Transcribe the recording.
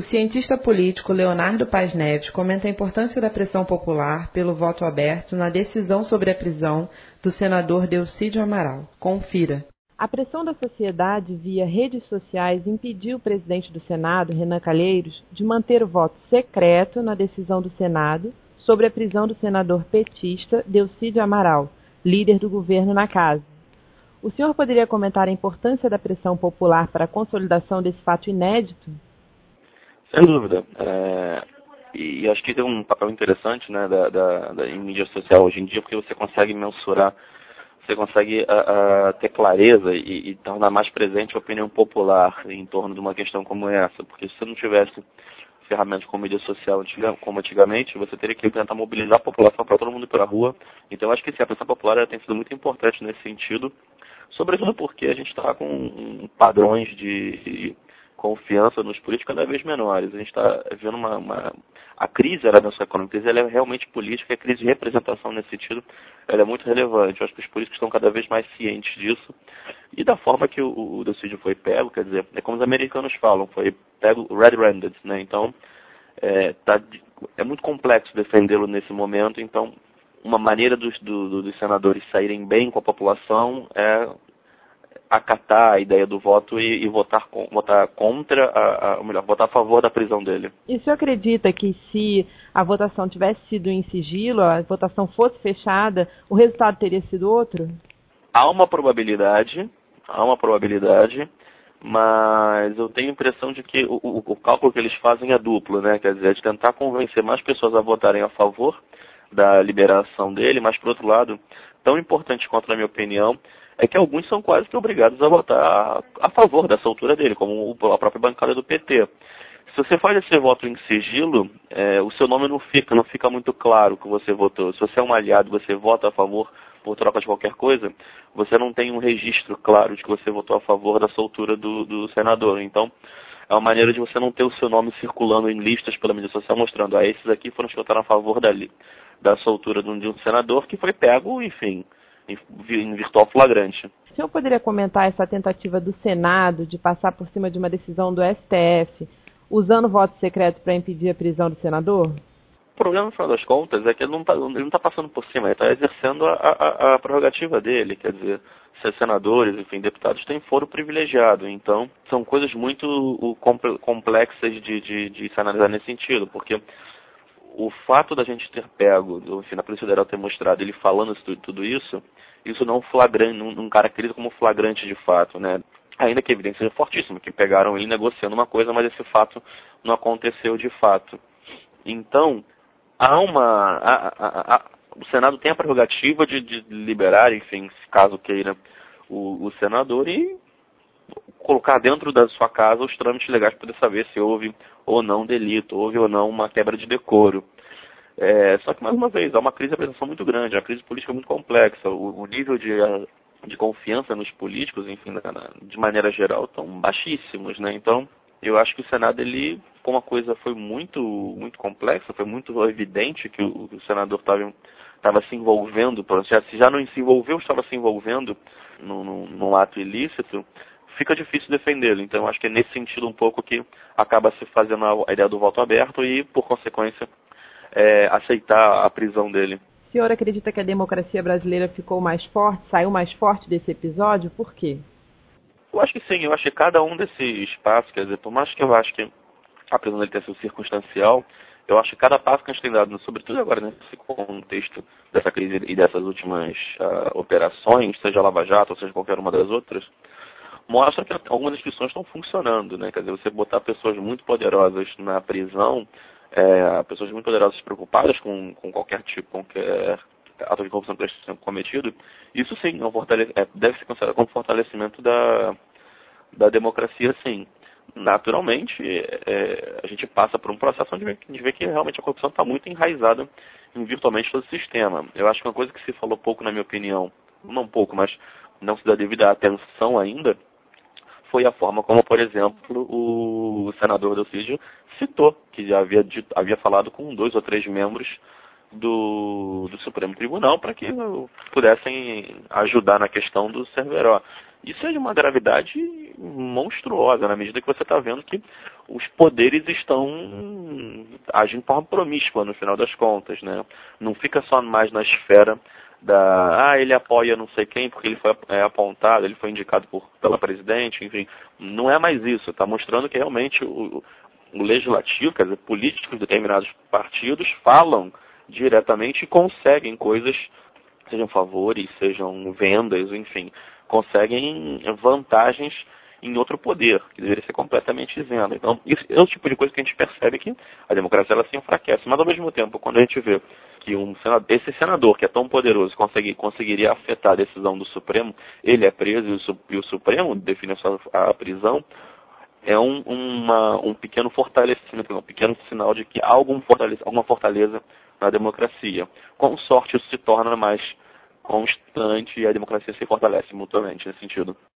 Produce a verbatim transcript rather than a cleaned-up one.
cientista político Leonardo Paes Neves comenta a importância da pressão popular pelo voto aberto na decisão sobre a prisão do senador Delcídio Amaral. Confira. A pressão da sociedade via redes sociais impediu o presidente do Senado, Renan Calheiros, de manter o voto secreto na decisão do Senado sobre a prisão do senador petista Delcídio Amaral, líder do governo na casa. O senhor poderia comentar a importância da pressão popular para a consolidação desse fato inédito? Sem dúvida. É, e acho que tem um papel interessante, né, da, da, da, em mídia social hoje em dia, porque você consegue mensurar, você consegue a, a, ter clareza e, e tornar mais presente a opinião popular em torno de uma questão como essa. Porque se você não tivesse ferramentas como mídia social como antigamente, você teria que tentar mobilizar a população para todo mundo ir para a rua. Então acho que sim, a pressão popular ela tem sido muito importante nesse sentido, sobretudo porque a gente está com padrões de confiança nos políticos cada vez menores. A gente está vendo uma, uma... A crise era da sua economia, a crise ela é realmente política, a crise de representação nesse sentido ela é muito relevante. Eu acho que os políticos estão cada vez mais cientes disso e da forma que o, o Delcídio foi pego, quer dizer, é como os americanos falam, foi pego red-handed, né? Então, é, tá, é muito complexo defendê-lo nesse momento, então uma maneira dos, do, dos senadores saírem bem com a população é acatar a ideia do voto e, e votar, com, votar contra, a, a, ou melhor, votar a favor da prisão dele. E o senhor acredita que se a votação tivesse sido em sigilo, a votação fosse fechada, o resultado teria sido outro? Há uma probabilidade, há uma probabilidade, mas eu tenho a impressão de que o, o, o cálculo que eles fazem é duplo, né? Quer dizer, de tentar convencer mais pessoas a votarem a favor da liberação dele, mas, por outro lado, tão importante quanto, na minha opinião, é que alguns são quase que obrigados a votar a favor da soltura dele, como a própria bancada do P T. Se você faz esse voto em sigilo, é, o seu nome não fica, não fica muito claro que você votou. Se você é um aliado e você vota a favor por troca de qualquer coisa, você não tem um registro claro de que você votou a favor da soltura do, do senador. Então, é uma maneira de você não ter o seu nome circulando em listas pela mídia social mostrando, ah, esses aqui foram os que votaram a favor da, da soltura de um, de um senador que foi pego, enfim, em virtual flagrante. O senhor poderia comentar essa tentativa do Senado de passar por cima de uma decisão do S T F, usando o voto secreto para impedir a prisão do senador? O problema, no final das contas, é que ele não está passando por cima, ele está exercendo a, a, a prerrogativa dele, quer dizer, ser senadores, enfim, deputados têm foro privilegiado, então são coisas muito complexas de, de, de se analisar nesse sentido, porque o fato da gente ter pego, enfim, na Polícia Federal ter mostrado ele falando tudo isso, isso não flagrante, não, não caracteriza como flagrante de fato, né? Ainda que a evidência seja fortíssima, que pegaram ele negociando uma coisa, mas esse fato não aconteceu de fato. Então, há uma... A, a, a, o Senado tem a prerrogativa de, de liberar, enfim, caso queira, o, o senador e colocar dentro da sua casa os trâmites legais para poder saber se houve ou não delito, houve ou não uma quebra de decoro. É, só que, mais uma vez, há uma crise de apresentação muito grande, uma crise política muito complexa. O, o nível de, de confiança nos políticos, enfim, na, na, de maneira geral, estão baixíssimos, né? Então, eu acho que o Senado, ele, como a coisa foi muito, muito complexa, foi muito evidente que o, o senador estava se envolvendo, se já não se envolveu, estava se envolvendo num, num ato ilícito, fica difícil defendê-lo. Então, eu acho que é nesse sentido um pouco que acaba se fazendo a, a ideia do voto aberto e, por consequência, é, aceitar a prisão dele. O senhor acredita que a democracia brasileira ficou mais forte, saiu mais forte desse episódio? Por quê? Eu acho que sim, eu acho que cada um desses passos, quer dizer, por mais que eu acho que a prisão dele tenha sido circunstancial, eu acho que cada passo que a gente tem dado, sobretudo agora nesse contexto dessa crise e dessas últimas uh, operações, seja a Lava Jato ou seja qualquer uma das outras, mostra que algumas instituições estão funcionando, né? Quer dizer, você botar pessoas muito poderosas na prisão, é, pessoas muito poderosas preocupadas com, com qualquer tipo, qualquer ato de corrupção que esteja sendo cometido, isso sim é um fortale- é, deve ser considerado como fortalecimento da, da democracia, sim. Naturalmente, é, a gente passa por um processo onde a gente vê que realmente a corrupção está muito enraizada em virtualmente todo o sistema. Eu acho que uma coisa que se falou pouco, na minha opinião, não pouco, mas não se dá devida atenção ainda, foi a forma como, por exemplo, o senador Delcídio citou, que já havia, dito, havia falado com dois ou três membros do, do Supremo Tribunal para que pudessem ajudar na questão do Cerveró. Isso é de uma gravidade monstruosa, na medida que você está vendo que os poderes estão agindo de forma promíscua, no final das contas, né? Não fica só mais na esfera da, ah, ele apoia não sei quem porque ele foi é, apontado, ele foi indicado por, pela presidente, enfim. Não é mais isso, está mostrando que realmente o, o legislativo, quer dizer, políticos de determinados partidos falam diretamente e conseguem coisas, sejam favores, sejam vendas, enfim, conseguem vantagens em outro poder, que deveria ser completamente isento. Então, isso é o tipo de coisa que a gente percebe que a democracia ela se enfraquece. Mas, ao mesmo tempo, quando a gente vê que um senador, esse senador, que é tão poderoso, consegue, conseguiria afetar a decisão do Supremo, ele é preso e o, e o Supremo define a, sua, a prisão, é um, uma, um pequeno fortalecimento, um pequeno sinal de que há algum fortaleza, alguma fortaleza na democracia. Com sorte, isso se torna mais constante e a democracia se fortalece mutuamente nesse sentido.